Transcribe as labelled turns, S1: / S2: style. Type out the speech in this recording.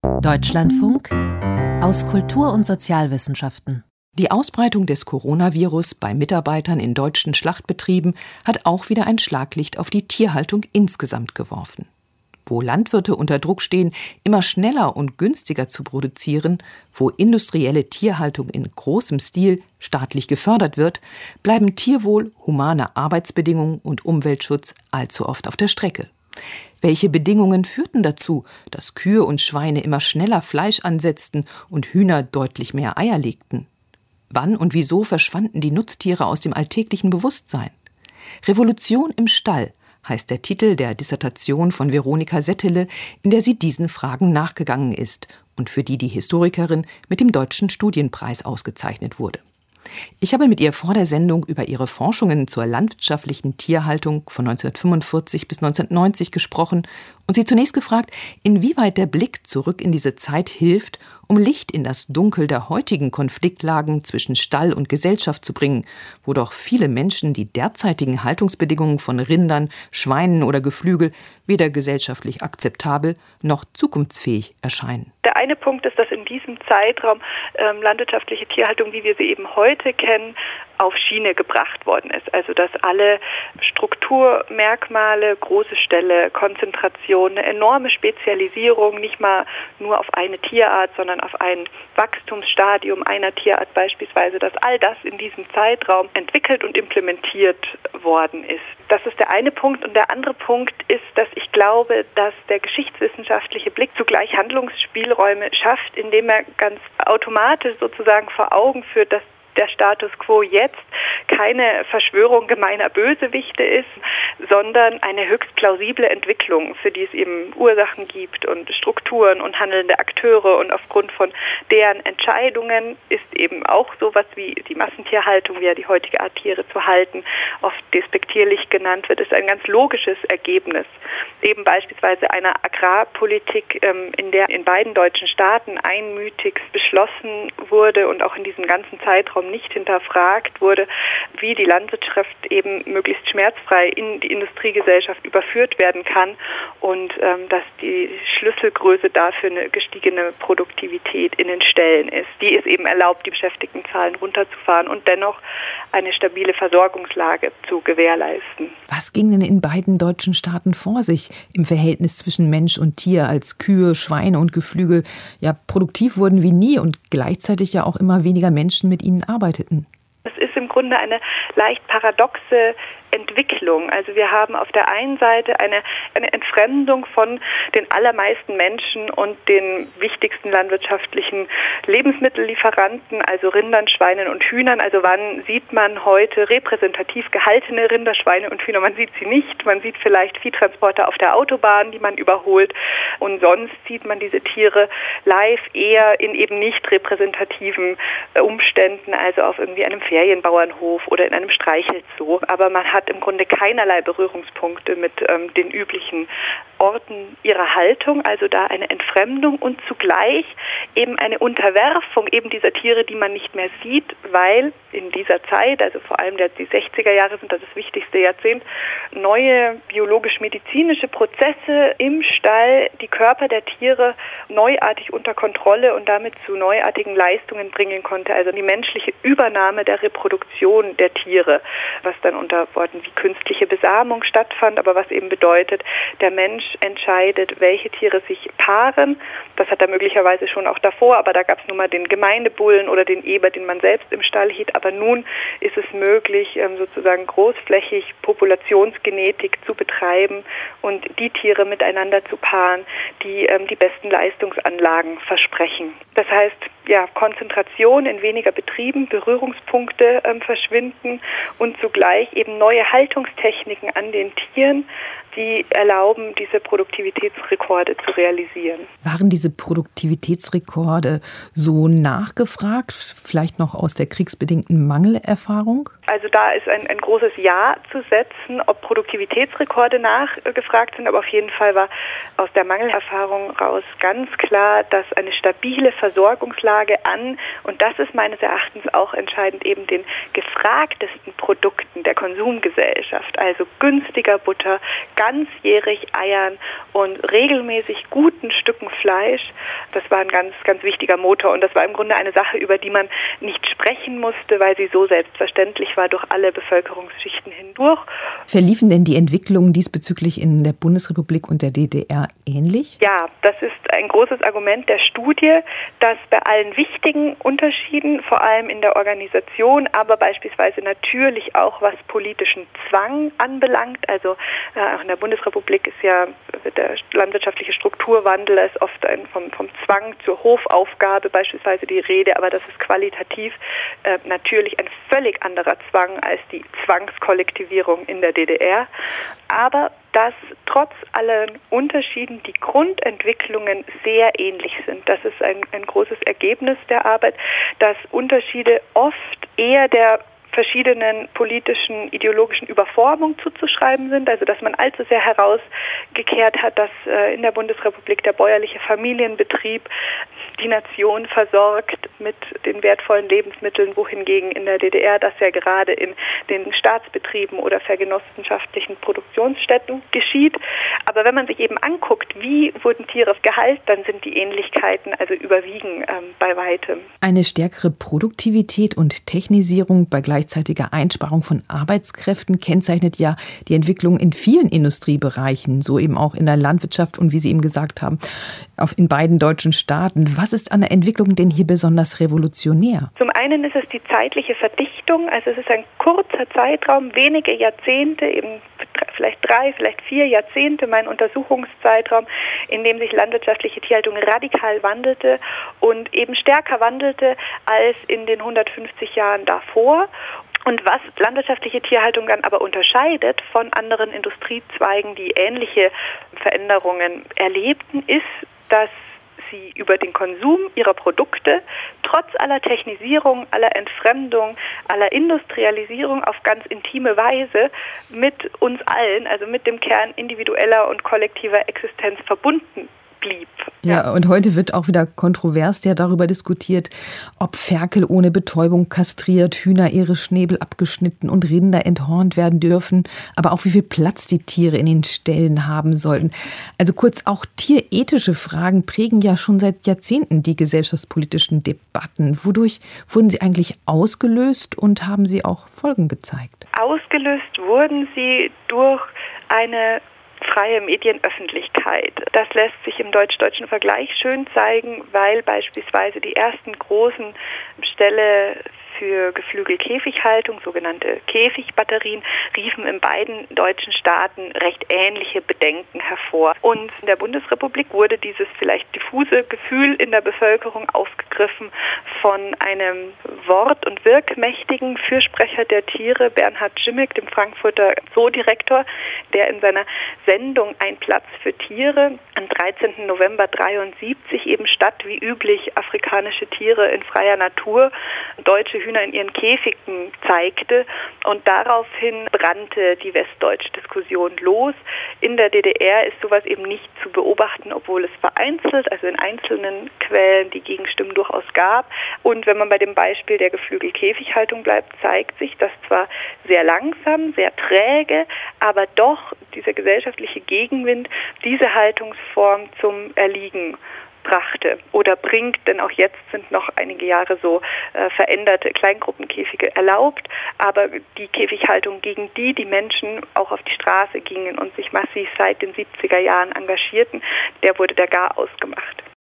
S1: Deutschlandfunk aus Kultur- und Sozialwissenschaften.
S2: Die Ausbreitung des Coronavirus bei Mitarbeitern in deutschen Schlachtbetrieben hat auch wieder ein Schlaglicht auf die Tierhaltung insgesamt geworfen. Wo Landwirte unter Druck stehen, immer schneller und günstiger zu produzieren, wo industrielle Tierhaltung in großem Stil staatlich gefördert wird, bleiben Tierwohl, humane Arbeitsbedingungen und Umweltschutz allzu oft auf der Strecke. Welche Bedingungen führten dazu, dass Kühe und Schweine immer schneller Fleisch ansetzten und Hühner deutlich mehr Eier legten? Wann und wieso verschwanden die Nutztiere aus dem alltäglichen Bewusstsein? Revolution im Stall heißt der Titel der Dissertation von Veronika Settele, in der sie diesen Fragen nachgegangen ist und für die Historikerin mit dem Deutschen Studienpreis ausgezeichnet wurde. Ich habe mit ihr vor der Sendung über ihre Forschungen zur landwirtschaftlichen Tierhaltung von 1945 bis 1990 gesprochen und sie zunächst gefragt, inwieweit der Blick zurück in diese Zeit hilft, um Licht in das Dunkel der heutigen Konfliktlagen zwischen Stall und Gesellschaft zu bringen, wo doch viele Menschen die derzeitigen Haltungsbedingungen von Rindern, Schweinen oder Geflügel weder gesellschaftlich akzeptabel noch zukunftsfähig erscheinen.
S3: Der eine Punkt ist, dass in diesem Zeitraum landwirtschaftliche Tierhaltung, wie wir sie eben heute kennen, auf Schiene gebracht worden ist. Also dass alle Strukturmerkmale, große Ställe, Konzentration, eine enorme Spezialisierung, nicht mal nur auf eine Tierart, sondern auf ein Wachstumsstadium einer Tierart beispielsweise, dass all das in diesem Zeitraum entwickelt und implementiert worden ist. Das ist der eine Punkt. Und der andere Punkt ist, dass ich glaube, dass der geschichtswissenschaftliche Blick zugleich Handlungsspielräume schafft, indem er ganz automatisch sozusagen vor Augen führt, dass der Status quo jetzt keine Verschwörung gemeiner Bösewichte ist, sondern eine höchst plausible Entwicklung, für die es eben Ursachen gibt und Strukturen und handelnde Akteure, und aufgrund von deren Entscheidungen ist eben auch sowas wie die Massentierhaltung, wie ja die heutige Art Tiere zu halten, oft despektierlich genannt wird, ist ein ganz logisches Ergebnis. Eben beispielsweise einer Agrarpolitik, in der in beiden deutschen Staaten einmütigst beschlossen wurde und auch in diesem ganzen Zeitraum nicht hinterfragt wurde, wie die Landwirtschaft eben möglichst schmerzfrei in die Industriegesellschaft überführt werden kann und dass die Schlüsselgröße dafür eine gestiegene Produktivität in den Ställen ist, die es eben erlaubt, die Beschäftigtenzahlen runterzufahren und dennoch eine stabile Versorgungslage zu gewährleisten.
S2: Was ging denn in beiden deutschen Staaten vor sich im Verhältnis zwischen Mensch und Tier, als Kühe, Schweine und Geflügel ja produktiv wurden wie nie und gleichzeitig ja auch immer weniger Menschen mit ihnen arbeiteten?
S3: Es ist im Grunde eine leicht paradoxe Entwicklung. Also wir haben auf der einen Seite eine Entfremdung von den allermeisten Menschen und den wichtigsten landwirtschaftlichen Lebensmittellieferanten, also Rindern, Schweinen und Hühnern. Also wann sieht man heute repräsentativ gehaltene Rinder, Schweine und Hühner? Man sieht sie nicht. Man sieht vielleicht Viehtransporter auf der Autobahn, die man überholt. Und sonst sieht man diese Tiere live eher in eben nicht repräsentativen Umständen, also auf irgendwie einem Ferienbauernhof oder in einem Streichelzoo. Aber man hat im Grunde keinerlei Berührungspunkte mit den üblichen Orten ihrer Haltung, also da eine Entfremdung und zugleich eben eine Unterwerfung eben dieser Tiere, die man nicht mehr sieht, weil in dieser Zeit, also vor allem die 60er Jahre sind das wichtigste Jahrzehnt, neue biologisch-medizinische Prozesse im Stall die Körper der Tiere neuartig unter Kontrolle und damit zu neuartigen Leistungen bringen konnte, also die menschliche Übernahme der Reproduktion der Tiere, was dann unter Worten wie künstliche Besamung stattfand, aber was eben bedeutet, der Mensch entscheidet, welche Tiere sich paaren. Das hat er möglicherweise schon auch davor, aber da gab es nun mal den Gemeindebullen oder den Eber, den man selbst im Stall hielt. Aber nun ist es möglich, sozusagen großflächig Populationsgenetik zu betreiben und die Tiere miteinander zu paaren, die die besten Leistungsanlagen versprechen. Das heißt, ja, Konzentration in weniger Betrieben, Berührungspunkte verschwinden und zugleich eben neue Haltungstechniken an den Tieren, die erlauben, diese Produktivitätsrekorde zu realisieren.
S2: Waren diese Produktivitätsrekorde so nachgefragt, vielleicht noch aus der kriegsbedingten Mangelerfahrung?
S3: Also da ist ein großes Ja zu setzen, ob Produktivitätsrekorde nachgefragt sind, aber auf jeden Fall war aus der Mangelerfahrung raus ganz klar, dass eine stabile Versorgungslage an, und das ist meines Erachtens auch entscheidend, eben den gefragtesten Produkten der Konsumgesellschaft, also günstiger Butter, ganzjährig Eiern und regelmäßig guten Stücken Fleisch, das war ein ganz, ganz wichtiger Motor und das war im Grunde eine Sache, über die man nicht sprechen musste, weil sie so selbstverständlich war durch alle Bevölkerungsschichten hindurch.
S2: Verliefen denn die Entwicklungen diesbezüglich in der Bundesrepublik und der DDR ähnlich?
S3: Ja, das ist ein großes Argument der Studie, dass bei allen wichtigen Unterschieden, vor allem in der Organisation, aber beispielsweise natürlich auch was politischen Zwang anbelangt, also auch in der Bundesrepublik ist ja der landwirtschaftliche Strukturwandel, ist oft vom Zwang zur Hofaufgabe beispielsweise die Rede, aber das ist qualitativ natürlich ein völlig anderer Zwang als die Zwangskollektivierung in der DDR. Aber dass trotz allen Unterschieden die Grundentwicklungen sehr ähnlich sind. Das ist ein großes Ergebnis der Arbeit, dass Unterschiede oft eher der verschiedenen politischen, ideologischen Überformung zuzuschreiben sind, also dass man allzu sehr herausgekehrt hat, dass in der Bundesrepublik der bäuerliche Familienbetrieb die Nation versorgt mit den wertvollen Lebensmitteln, wohingegen in der DDR das ja gerade in den Staatsbetrieben oder vergenossenschaftlichen Produktionsstätten geschieht. Aber wenn man sich eben anguckt, wie wurden Tiere gehalten, dann sind die Ähnlichkeiten also überwiegen bei weitem.
S2: Eine stärkere Produktivität und Technisierung bei gleichzeitiger Einsparung von Arbeitskräften kennzeichnet ja die Entwicklung in vielen Industriebereichen, so eben auch in der Landwirtschaft und wie Sie eben gesagt haben, in beiden deutschen Staaten. Was ist an der Entwicklung denn hier besonders revolutionär?
S3: Zum einen ist es die zeitliche Verdichtung, also es ist ein kurzer Zeitraum, wenige Jahrzehnte, eben vielleicht 3, vielleicht 4 Jahrzehnte, mein Untersuchungszeitraum, in dem sich landwirtschaftliche Tierhaltung radikal wandelte und eben stärker wandelte als in den 150 Jahren davor. Und was landwirtschaftliche Tierhaltung dann aber unterscheidet von anderen Industriezweigen, die ähnliche Veränderungen erlebten, ist, dass sie über den Konsum ihrer Produkte trotz aller Technisierung, aller Entfremdung, aller Industrialisierung auf ganz intime Weise mit uns allen, also mit dem Kern individueller und kollektiver Existenz verbunden blieb.
S2: Ja, und heute wird auch wieder kontrovers darüber diskutiert, ob Ferkel ohne Betäubung kastriert, Hühner ihre Schnäbel abgeschnitten und Rinder enthornt werden dürfen, aber auch wie viel Platz die Tiere in den Ställen haben sollten. Also kurz, auch tierethische Fragen prägen ja schon seit Jahrzehnten die gesellschaftspolitischen Debatten. Wodurch wurden sie eigentlich ausgelöst und haben sie auch Folgen gezeigt?
S3: Ausgelöst wurden sie durch eine freie Medienöffentlichkeit. Das lässt sich im deutsch-deutschen Vergleich schön zeigen, weil beispielsweise die ersten großen Ställe für Geflügel-Käfighaltung, sogenannte Käfigbatterien, riefen in beiden deutschen Staaten recht ähnliche Bedenken hervor. Und in der Bundesrepublik wurde dieses vielleicht diffuse Gefühl in der Bevölkerung aufgegriffen von einem wort- und wirkmächtigen Fürsprecher der Tiere, Bernhard Grzimek, dem Frankfurter Zoodirektor, der in seiner Sendung Ein Platz für Tiere am 13. November 1973 eben statt wie üblich afrikanische Tiere in freier Natur deutsche Hühner in ihren Käfigen zeigte und daraufhin brannte die westdeutsche Diskussion los. In der DDR ist sowas eben nicht zu beobachten, obwohl es vereinzelt, also in einzelnen Quellen die Gegenstimmen durchaus gab. Und wenn man bei dem Beispiel der Geflügel-Käfighaltung bleibt, zeigt sich, dass zwar sehr langsam, sehr träge, aber doch dieser gesellschaftliche Gegenwind diese Haltungsform zum Erliegen brachte oder bringt, denn auch jetzt sind noch einige Jahre so veränderte Kleingruppenkäfige erlaubt, aber die Käfighaltung, gegen die Menschen auch auf die Straße gingen und sich massiv seit den 70er Jahren engagierten, der wurde der gar ausgemacht.